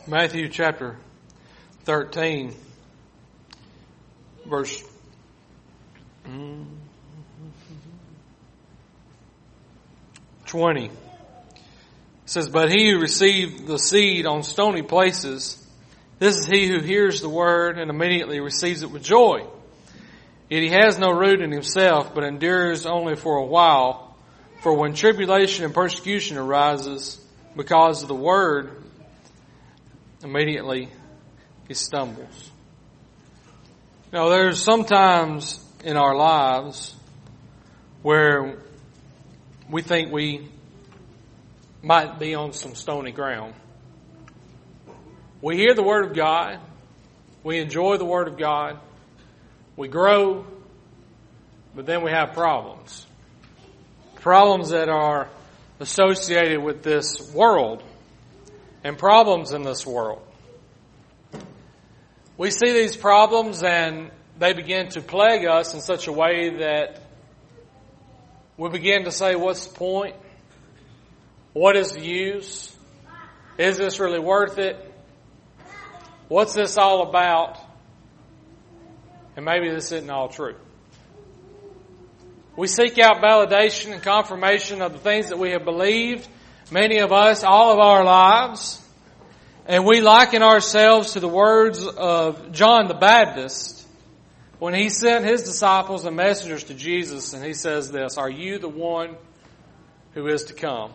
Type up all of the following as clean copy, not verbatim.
Matthew chapter 13, verse 20. It says, "But he who received the seed on stony places, this is he who hears the word and immediately receives it with joy. Yet he has no root in himself, but endures only for a while. For when tribulation and persecution arises because of the word, immediately he stumbles." Now, there's sometimes in our lives where we think we might be on some stony ground. We hear the Word of God. We enjoy the Word of God. We grow, but then we have problems. Problems that are associated with this world and problems in this world. We see these problems and they begin to plague us in such a way that we begin to say, what's the point? What is the use? Is this really worth it? What's this all about? And maybe this isn't all true. We seek out validation and confirmation of the things that we have believed, many of us, all of our lives. And we liken ourselves to the words of John the Baptist when he sent his disciples and messengers to Jesus, and he says this, "Are you the one who is to come?"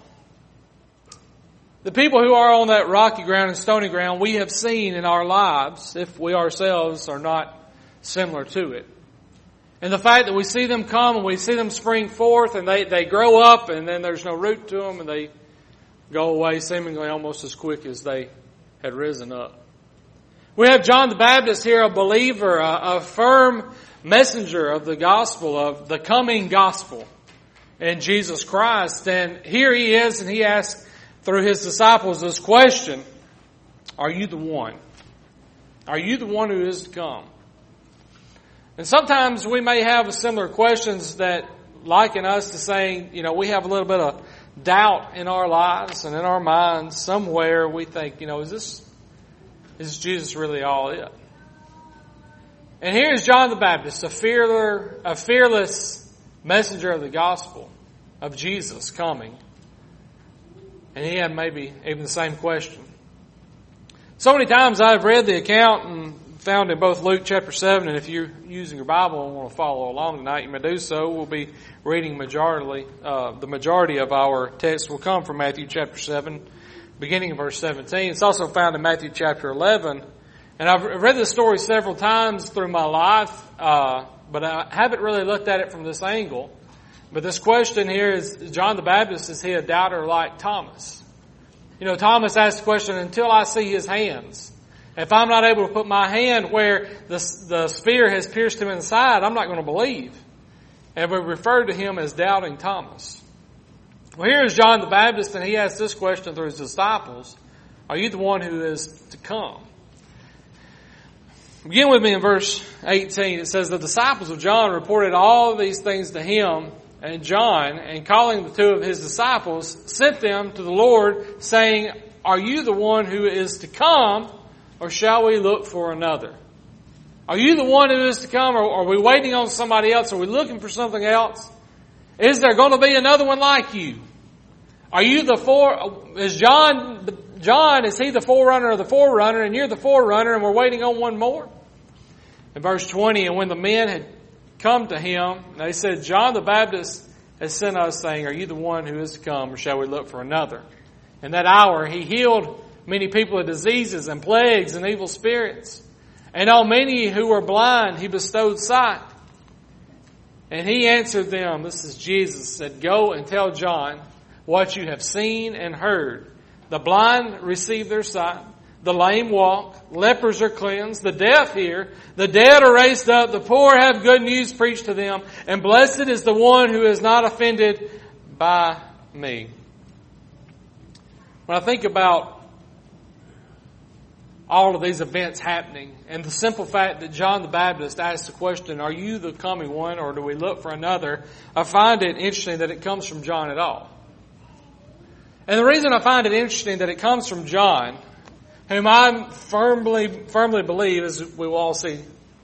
The people who are on that rocky ground and stony ground, we have seen in our lives, if we ourselves are not similar to it. And the fact that we see them come and we see them spring forth and they grow up and then there's no root to them and they go away seemingly almost as quick as they had risen up. We have John the Baptist here, a believer, a firm messenger of the gospel, of the coming gospel in Jesus Christ. And here he is, and he asks through his disciples this question, "Are you the one? Are you the one who is to come?" And sometimes we may have similar questions that liken us to saying, we have a little bit of doubt in our lives and in our minds. Somewhere we think, is Jesus really all it? And here is John the Baptist, a fearless messenger of the gospel of Jesus coming. And he had maybe even the same question. So many times I've read the account and found in both Luke chapter 7, and if you're using your Bible and want to follow along tonight, you may do so. We'll be reading the majority of our text will come from Matthew chapter 7, beginning in verse 17. It's also found in Matthew chapter 11. And I've read this story several times through my life, but I haven't really looked at it from this angle. But this question here is, John the Baptist, is he a doubter like Thomas? Thomas asked the question, until I see his hands. If I'm not able to put my hand where the spear has pierced him in the side, I'm not going to believe. And we refer to him as doubting Thomas. Well, here is John the Baptist, and he asks this question through his disciples, "Are you the one who is to come?" Begin with me in verse 18. It says, "The disciples of John reported all these things to him, and John, and calling the two of his disciples, sent them to the Lord, saying, 'Are you the one who is to come, or shall we look for another?'" Are you the one who is to come, or are we waiting on somebody else? Are we looking for something else? Is there going to be another one like you? Are you is John, is he the forerunner of the forerunner, and you're the forerunner, and we're waiting on one more? In verse 20, "And when the men had come to him, they said, 'John the Baptist has sent us, saying, Are you the one who is to come, or shall we look for another?' In that hour he healed many people of diseases and plagues and evil spirits. And on many who were blind he bestowed sight. And he answered them," this is Jesus, said, "Go and tell John what you have seen and heard. The blind receive their sight, the lame walk, lepers are cleansed, the deaf hear, the dead are raised up, the poor have good news preached to them, and blessed is the one who is not offended by me." When I think about all of these events happening, and the simple fact that John the Baptist asked the question, "Are you the coming one, or do we look for another?" I find it interesting that it comes from John at all. And the reason I find it interesting that it comes from John, whom I firmly believe, as we will all see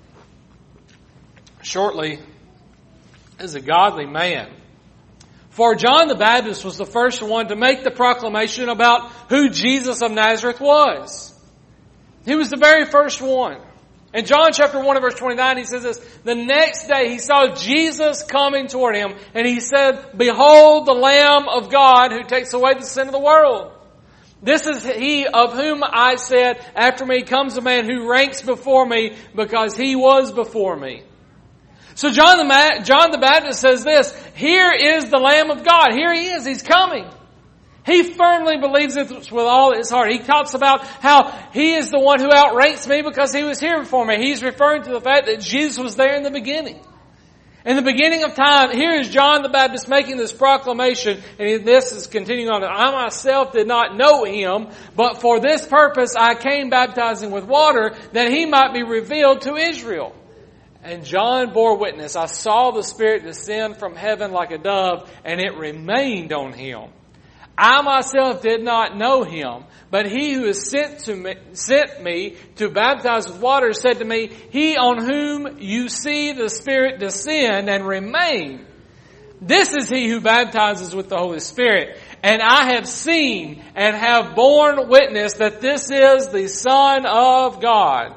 shortly, is a godly man. For John the Baptist was the first one to make the proclamation about who Jesus of Nazareth was. He was the very first one. In John chapter 1 and verse 29, he says this, the next day he saw Jesus coming toward him, and he said, behold the Lamb of God who takes away the sin of the world. This is he of whom I said, after me comes a man who ranks before me because he was before me. So John the Baptist says this, here is the Lamb of God. Here he is. He's coming. He firmly believes it with all his heart. He talks about how he is the one who outranks me because he was here before me. He's referring to the fact that Jesus was there in the beginning. In the beginning of time, here is John the Baptist making this proclamation, and this is continuing on. I myself did not know him, but for this purpose I came baptizing with water, that he might be revealed to Israel. And John bore witness, I saw the Spirit descend from heaven like a dove, and it remained on him. I myself did not know him, but he who is sent me to baptize with water said to me, he on whom you see the Spirit descend and remain, this is he who baptizes with the Holy Spirit. And I have seen and have borne witness that this is the Son of God.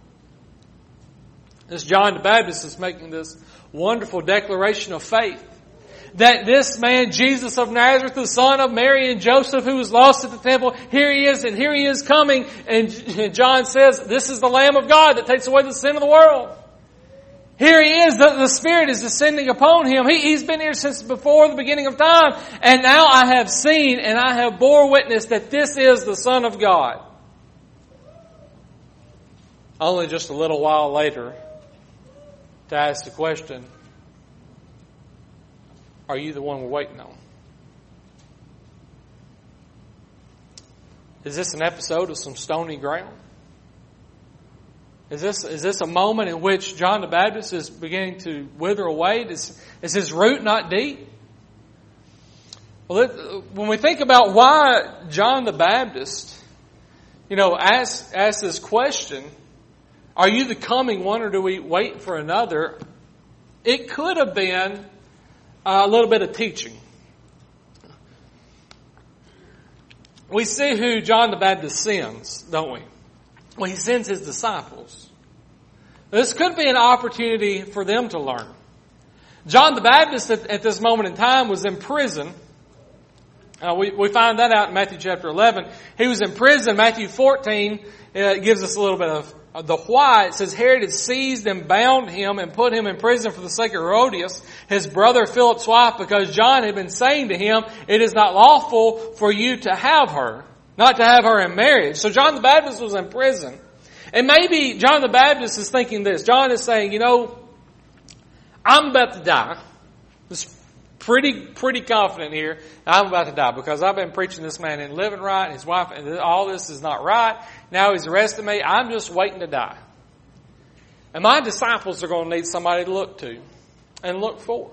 This John the Baptist is making this wonderful declaration of faith. That this man, Jesus of Nazareth, the son of Mary and Joseph, who was lost at the temple, here he is, and here he is coming. And John says, this is the Lamb of God that takes away the sin of the world. Here he is, the Spirit is descending upon him. He's been here since before the beginning of time. And now I have seen and I have bore witness that this is the Son of God. Only just a little while later, to ask the question, are you the one we're waiting on? Is this an episode of some stony ground? Is this a moment in which John the Baptist is beginning to wither away? Is his root not deep? Well, when we think about why John the Baptist, asked this question, are you the coming one or do we wait for another? It could have been a little bit of teaching. We see who John the Baptist sends, don't we? Well, he sends his disciples. This could be an opportunity for them to learn. John the Baptist at this moment in time was in prison. We find that out in Matthew chapter 11. He was in prison. Matthew 14 gives us a little bit of the why. It says, Herod had seized and bound him and put him in prison for the sake of Herodias, his brother Philip's wife, because John had been saying to him, it is not lawful for you to have her, not to have her in marriage. So John the Baptist was in prison. And maybe John the Baptist is thinking this. John is saying, I'm about to die. Just pretty confident here. I'm about to die because I've been preaching this man and living right, his wife, and all this is not right. Now he's arrested me. I'm just waiting to die. And my disciples are going to need somebody to look to and look for.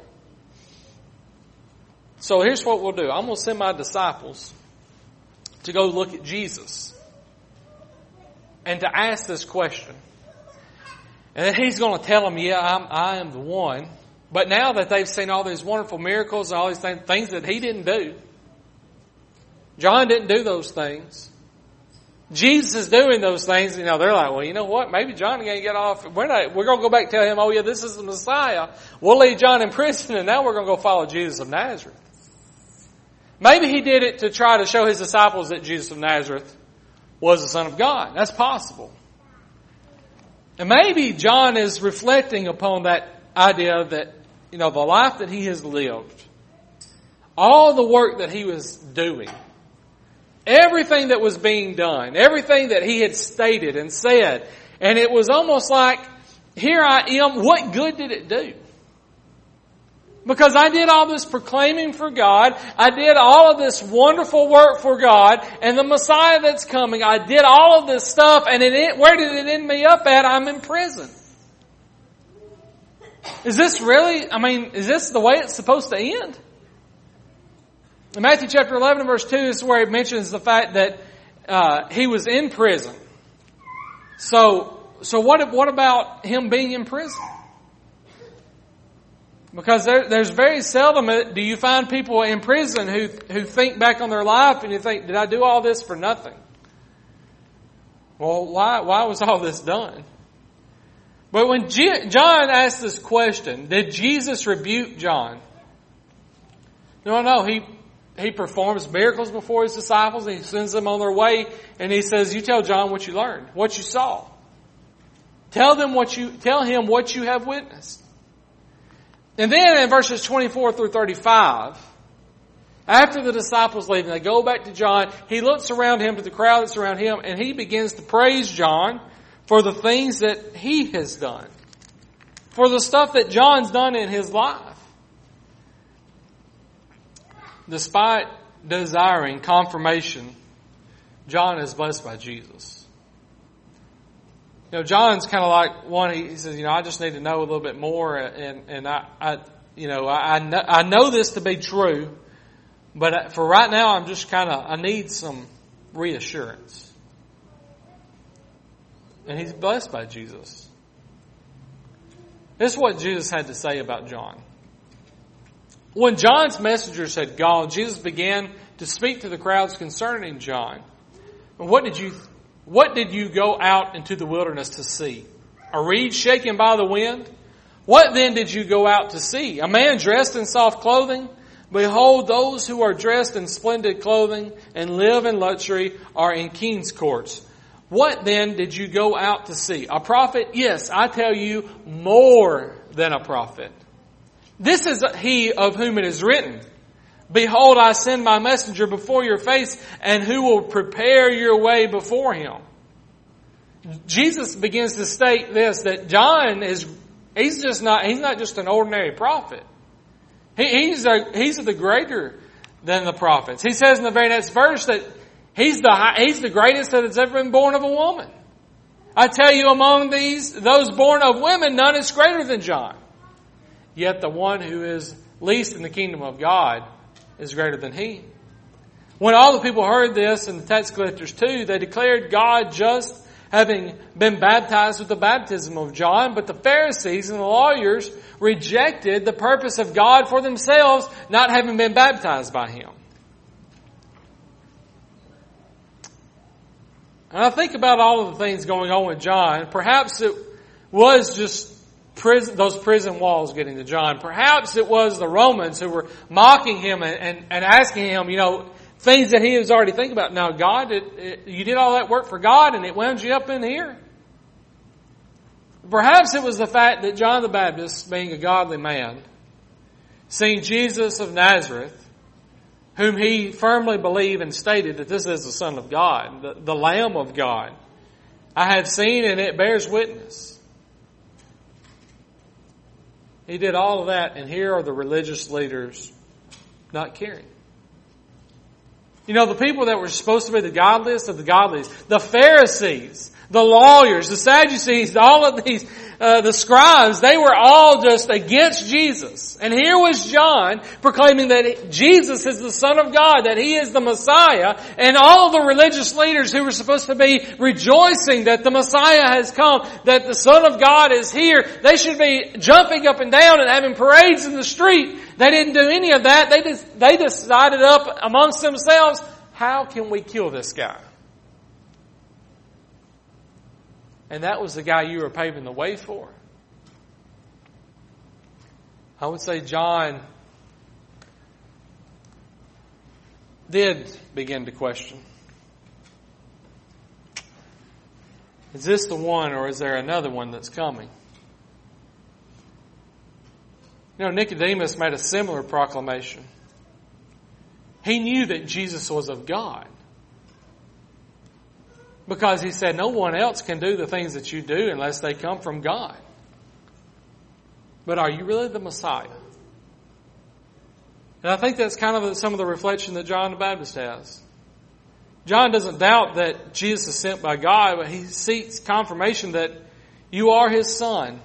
So here's what we'll do. I'm going to send my disciples to go look at Jesus and to ask this question. And then he's going to tell them, I am the one. But now that they've seen all these wonderful miracles and all these things that he didn't do, John didn't do those things. Jesus is doing those things. They're like, well, you know what? Maybe John ain't get off. We're going to go back and tell him, oh yeah, this is the Messiah. We'll leave John in prison and now we're going to go follow Jesus of Nazareth. Maybe he did it to try to show his disciples that Jesus of Nazareth was the Son of God. That's possible. And maybe John is reflecting upon that idea that, the life that he has lived, all the work that he was doing, everything that was being done, everything that he had stated and said, and it was almost like, here I am, what good did it do? Because I did all this proclaiming for God, I did all of this wonderful work for God, and the Messiah that's coming, I did all of this stuff, and where did it end me up at? I'm in prison. Is this really, is this the way it's supposed to end? In Matthew chapter 11 and verse 2 is where it mentions the fact that he was in prison. So what about him being in prison? Because there's very seldom do you find people in prison who think back on their life and you think, did I do all this for nothing? Well, why was all this done? But when John asked this question, did Jesus rebuke John? No. He performs miracles before his disciples and he sends them on their way and he says, you tell John what you learned, what you saw. Tell him what you have witnessed. And then in verses 24 through 35, after the disciples leave and they go back to John, he looks around him to the crowd that's around him and he begins to praise John for the things that he has done. For the stuff that John's done in his life. Despite desiring confirmation, John is blessed by Jesus. John's kind of like one, he says, I just need to know a little bit more and I know this to be true, but for right now I need some reassurance. And he's blessed by Jesus. This is what Jesus had to say about John. When John's messengers had gone, Jesus began to speak to the crowds concerning John. What did you go out into the wilderness to see? A reed shaken by the wind? What then did you go out to see? A man dressed in soft clothing? Behold, those who are dressed in splendid clothing and live in luxury are in king's courts. What then did you go out to see? A prophet? Yes, I tell you, more than a prophet. This is he of whom it is written, behold, I send my messenger before your face, and who will prepare your way before him. Jesus begins to state this, that John he's not just an ordinary prophet. He's the greater than the prophets. He says in the very next verse that he's the greatest that has ever been born of a woman. I tell you, among those born of women, none is greater than John. Yet the one who is least in the kingdom of God is greater than he. When all the people heard this, and the tax collectors too, they declared God just, having been baptized with the baptism of John. But the Pharisees and the lawyers rejected the purpose of God for themselves, not having been baptized by him. And I think about all of the things going on with John. Perhaps it was just those prison walls getting to John. Perhaps it was the Romans who were mocking him and asking him, things that he was already thinking about. Now, God, you did all that work for God and it wound you up in here. Perhaps it was the fact that John the Baptist, being a godly man, seeing Jesus of Nazareth, whom he firmly believed and stated that this is the Son of God, the Lamb of God. I have seen and it bears witness. He did all of that, and here are the religious leaders not caring. The people that were supposed to be the godliest of the godliest, the Pharisees, the lawyers, the Sadducees, all of these, the scribes, they were all just against Jesus. And here was John proclaiming that Jesus is the Son of God, that He is the Messiah, and all of the religious leaders who were supposed to be rejoicing that the Messiah has come, that the Son of God is here, they should be jumping up and down and having parades in the street. They didn't do any of that. They decided up amongst themselves, how can we kill this guy? And that was the guy you were paving the way for. I would say John did begin to question. Is this the one, or is there another one that's coming? Nicodemus made a similar proclamation. He knew that Jesus was of God. Because he said, no one else can do the things that you do unless they come from God. But are you really the Messiah? And I think that's kind of some of the reflection that John the Baptist has. John doesn't doubt that Jesus is sent by God, but he seeks confirmation that you are his son.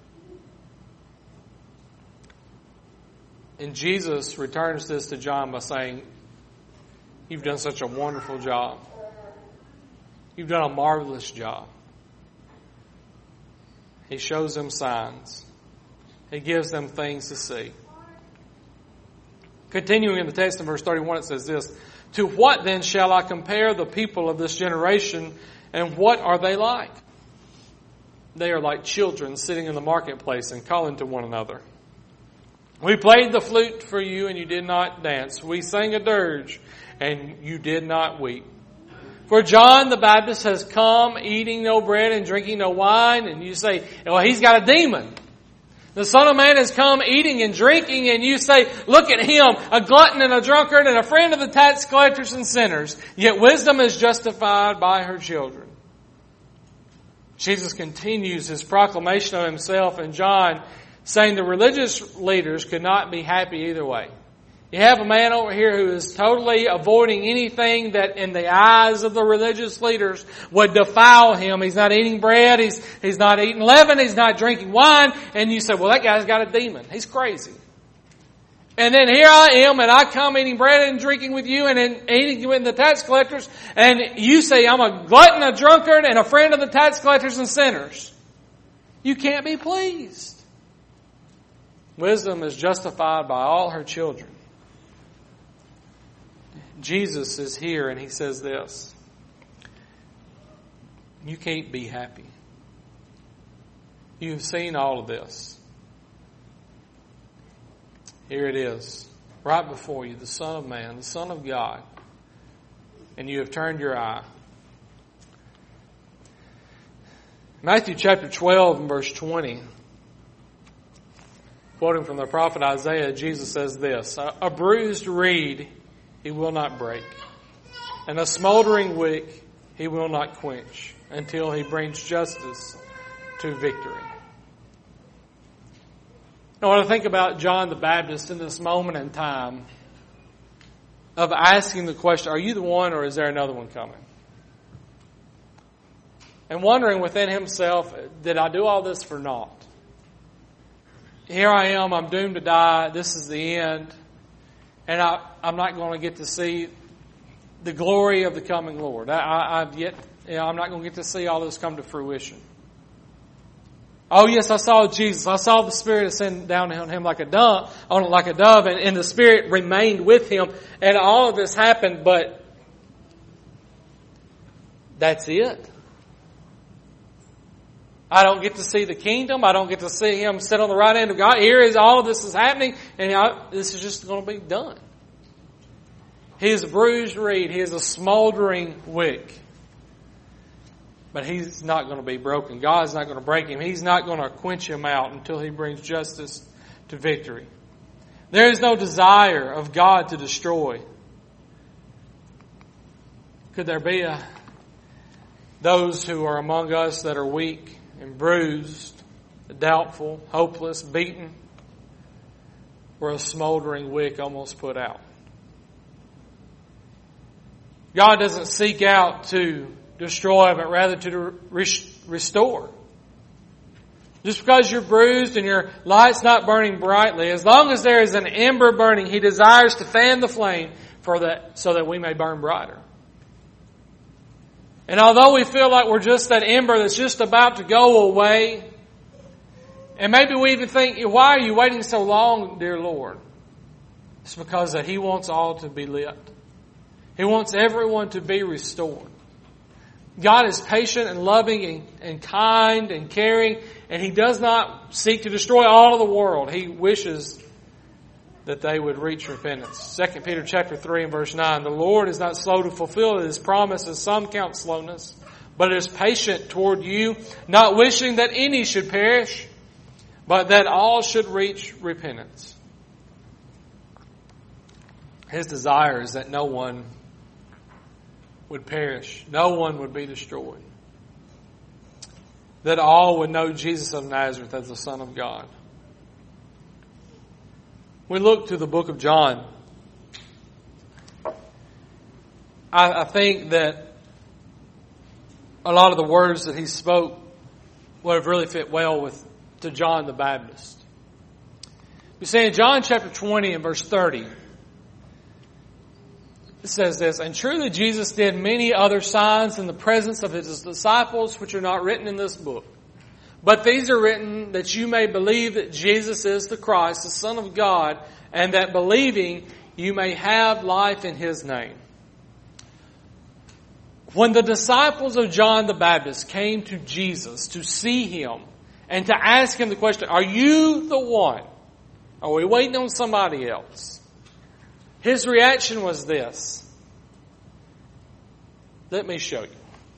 And Jesus returns this to John by saying, you've done such a wonderful job. You've done a marvelous job. He shows them signs. He gives them things to see. Continuing in the text in verse 31, it says this, "To what then shall I compare the people of this generation, and what are they like? They are like children sitting in the marketplace and calling to one another. We played the flute for you, and you did not dance. We sang a dirge, and you did not weep. For John the Baptist has come, eating no bread and drinking no wine." And you say, well, he's got a demon. The Son of Man has come eating and drinking, and you say, look at him, a glutton and a drunkard and a friend of the tax collectors and sinners. Yet wisdom is justified by her children. Jesus continues his proclamation of himself in John, saying the religious leaders could not be happy either way. You have a man over here who is totally avoiding anything that in the eyes of the religious leaders would defile him. He's not eating bread, he's not eating leaven, he's not drinking wine. And you say, well, that guy's got a demon. He's crazy. And then here I am, and I come eating bread and drinking with you and eating with the tax collectors. And you say I'm a glutton, a drunkard, and a friend of the tax collectors and sinners. You can't be pleased. Wisdom is justified by all her children. Jesus is here and he says this. You can't be happy. You've seen all of this. Here it is, right before you, the Son of Man, the Son of God. And you have turned your eye. Matthew chapter 12 and verse 20. Quoting from the prophet Isaiah, Jesus says this, "A bruised reed he will not break, and a smoldering wick he will not quench, until he brings justice to victory." Now, when I think about John the Baptist in this moment in time of asking the question, are you the one or is there another one coming? And wondering within himself, did I do all this for naught? Here I am, I'm doomed to die, this is the end. And I'm not going to get to see the glory of the coming Lord. I'm not going to get to see all this come to fruition. Oh yes, I saw Jesus. I saw the Spirit ascend down on him like a dove, and the Spirit remained with him, and all of this happened. But that's it. I don't get to see the kingdom. I don't get to see him sit on the right hand of God. Here is all of this is happening, and this is just going to be done. He is a bruised reed. He is a smoldering wick. But he's not going to be broken. God's not going to break him. He's not going to quench him out until he brings justice to victory. There is no desire of God to destroy. Could there be those who are among us that are weak and bruised, doubtful, hopeless, beaten, or a smoldering wick almost put out? God doesn't seek out to destroy, but rather to restore. Just because you're bruised and your light's not burning brightly, as long as there is an ember burning, He desires to fan the flame so that we may burn brighter. And although we feel like we're just that ember that's just about to go away, and maybe we even think, why are you waiting so long, dear Lord? It's because that He wants all to be lit. He wants everyone to be restored. God is patient and loving and kind and caring, and He does not seek to destroy all of the world. He wishes that they would reach repentance. 2 Peter chapter 3 and verse 9, "The Lord is not slow to fulfill His promise, as some count slowness, but is patient toward you, not wishing that any should perish, but that all should reach repentance." His desire is that no one would perish. No one would be destroyed. That all would know Jesus of Nazareth as the Son of God. We look to the book of John. I think that a lot of the words that he spoke would have really fit well to John the Baptist. You see in John chapter 20 and verse 30, says this, "And truly Jesus did many other signs in the presence of His disciples, which are not written in this book. But these are written that you may believe that Jesus is the Christ, the Son of God, and that believing you may have life in His name." When the disciples of John the Baptist came to Jesus to see Him and to ask Him the question, "Are you the one? Are we waiting on somebody else?" His reaction was this: "Let me show you."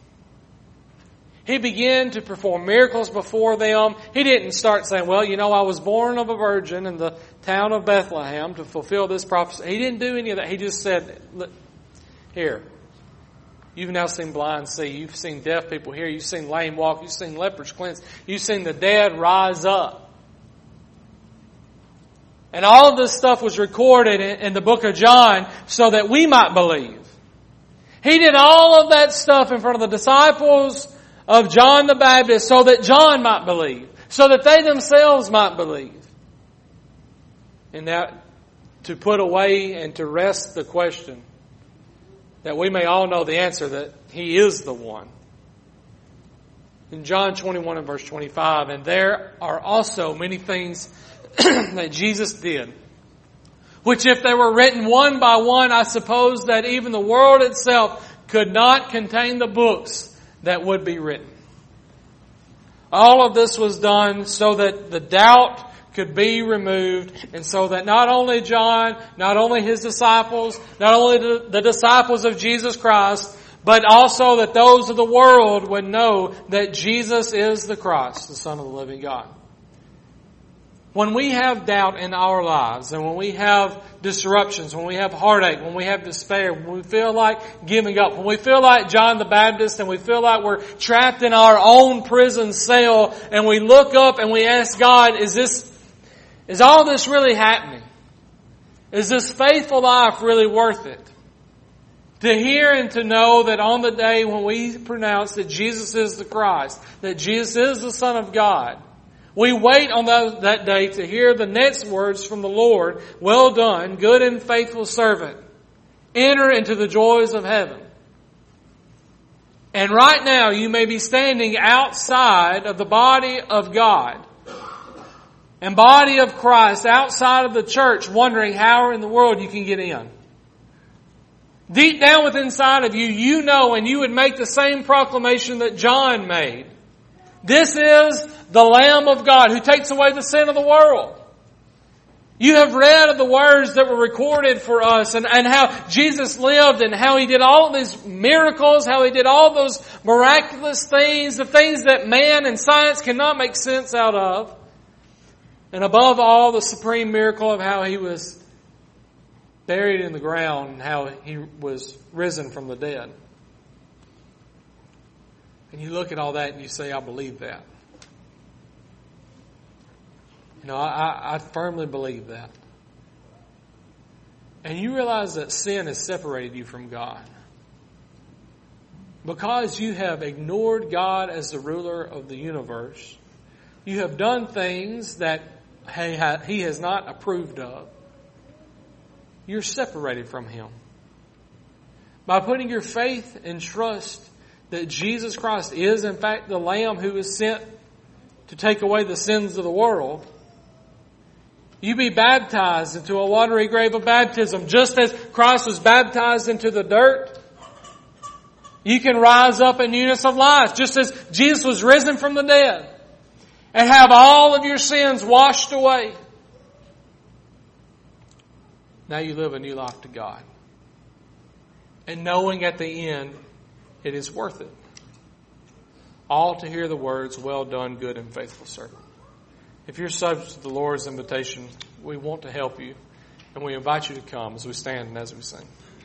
He began to perform miracles before them. He didn't start saying, "Well, I was born of a virgin in the town of Bethlehem to fulfill this prophecy." He didn't do any of that. He just said, "Here, you've now seen blind see. You've seen deaf people hear. You've seen lame walk. You've seen lepers cleanse. You've seen the dead rise up." And all of this stuff was recorded in the book of John so that we might believe. He did all of that stuff in front of the disciples of John the Baptist so that John might believe, so that they themselves might believe. And now to put away and to rest the question that we may all know the answer, that He is the one. In John 21 and verse 25, "And there are also many things that Jesus did, which if they were written one by one, I suppose that even the world itself could not contain the books that would be written." All of this was done so that the doubt could be removed, and so that not only John, not only his disciples, not only the disciples of Jesus Christ, but also that those of the world would know that Jesus is the Christ, the Son of the living God. When we have doubt in our lives, and when we have disruptions, when we have heartache, when we have despair, when we feel like giving up, when we feel like John the Baptist and we feel like we're trapped in our own prison cell, and we look up and we ask God, is all this really happening? Is this faithful life really worth it? To hear and to know that on the day when we pronounce that Jesus is the Christ, that Jesus is the Son of God, we wait on that day to hear the next words from the Lord, "Well done, good and faithful servant. Enter into the joys of heaven." And right now you may be standing outside of the body of God and body of Christ, outside of the church, wondering how in the world you can get in. Deep down within inside of you, you know, and you would make the same proclamation that John made. This is the Lamb of God who takes away the sin of the world. You have read of the words that were recorded for us and how Jesus lived and how He did all these miracles, how He did all those miraculous things, the things that man and science cannot make sense out of. And above all, the supreme miracle of how He was buried in the ground and how He was risen from the dead. And you look at all that and you say, "I believe that." I firmly believe that. And you realize that sin has separated you from God. Because you have ignored God as the ruler of the universe, you have done things that He has not approved of. You're separated from Him. By putting your faith and trust that Jesus Christ is in fact the Lamb who is sent to take away the sins of the world, you be baptized into a watery grave of baptism. Just as Christ was baptized into the dirt, you can rise up in newness of life. Just as Jesus was risen from the dead and have all of your sins washed away. Now you live a new life to God. And knowing at the end it is worth it. All to hear the words, "Well done, good and faithful servant." If you're subject to the Lord's invitation, we want to help you, and we invite you to come as we stand and as we sing.